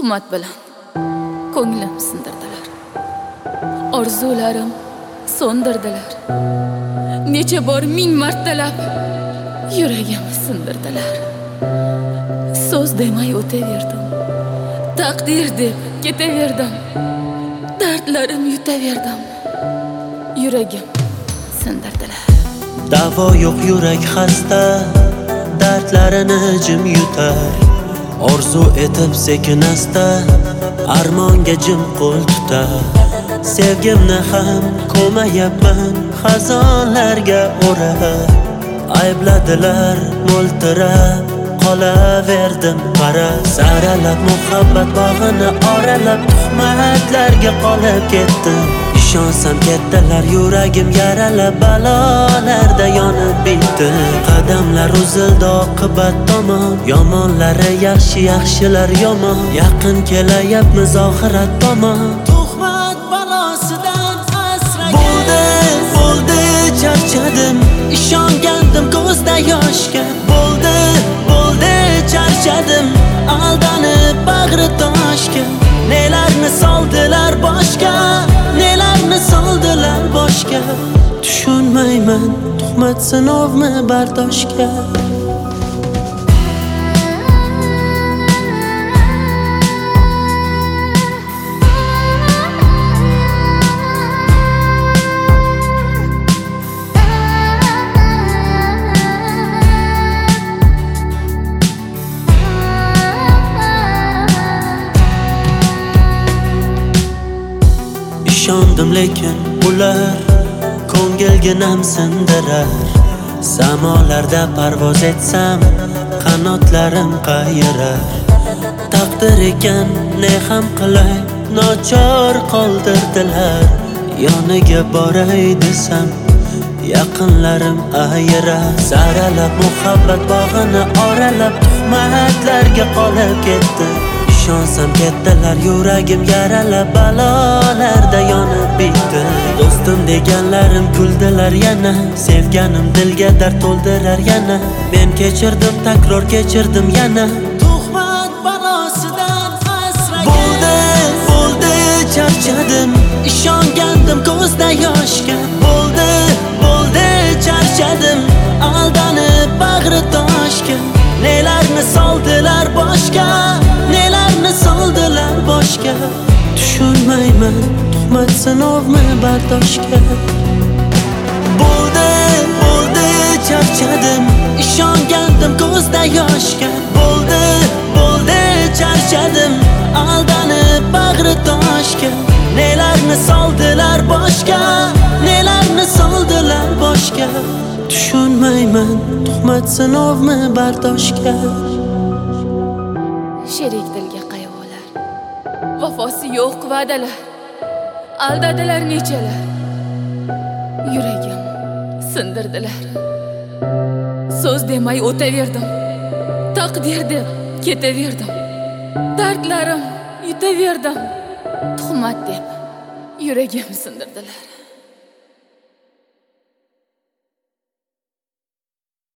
tuhmat bilan ko'nglim sindirdilar. Orzularim so'ndirdilar. Necha bor ming martalab yuragim sindirdilar. So'z demay o'taverdim. Taqdir deb ketaverdim. Dardlarim yutaverdim. Yuragim sindirdilar. Davo yo'q yurak xasta, dardlarini jim yutar. Orzu etib sekin asta, armonga jim qo'l tutar. Sevgimni ham ko'mayapman, xazonlarga o'rab. Aybladilar mo'ltirab, qolaverdim qarab. Saralab muhabbat bog'ini oralab, tuhmatlarga qolib ketdim. Ishonsam ketdilar, yuragim yaralab, balolarda yonib bitdi. Qadamlar uzildi oqibat tomon, yomonlari yaxshi, yaxshilar yomon. Yaqin kelayapmiz oxirat tomon. Tuhmat balosidan asragan bo'ldi, charchadim. Ishongandim ko'zda yoshga. Bo'ldi, charchadim. Aldanib bag'ri toshga. Nelarni soldilar boshga, nelarni soldilar boshga. Tushunmayman, tuhmat sinovmi bardoshga. Ishondim lekin ular ko'ngilginam sindirar. Samolarda parvoz etsam qanotlarim qayirar. Taqdir ekan ne ham qilay, nochor qoldirdilar. Yoniga boray desam yaqinlarim ayirar. Saralab muhabbat bog'ini oralab, tuhmatlarga qolib ketdi. Ishonsam ketdilar, yuragim yaralab, balolarda yonib bitdi. Do'stim deganlarim kuldilar yana, sevganim dilga dard to'ldirar yana. Men kechirdim, takror kechirdim yana. Tuhmat balosidan asragan bo'ldi, charchadim. Ishongandim ko'zda yoshga. Bo'ldi, charchadim. Aldanib bag'ri toshga. Nelarni soldilar boshga, nelarni soldilar boshga. Tushunmayman, tuhmat sinovmi bardoshga. Bo'ldi, charchadim. Ishongandim ko'zda yoshga. Bo'ldi, charchadim. Aldanib bag'ri toshga. Nelarni soldilar boshga, nelarni soldilar boshga. Tushunmayman, tuhmat sinovmi bardoshga. Sherik dilga qayg'ular, vafosi yo'q va'dalar, aldadilar nechalar. Yuragim sindirdilar. So'z demay o'taverdim. Taqdir deb ketaverdim. Dardlarim yutaverdim. Tuhmat deb yuragim sindirdilar.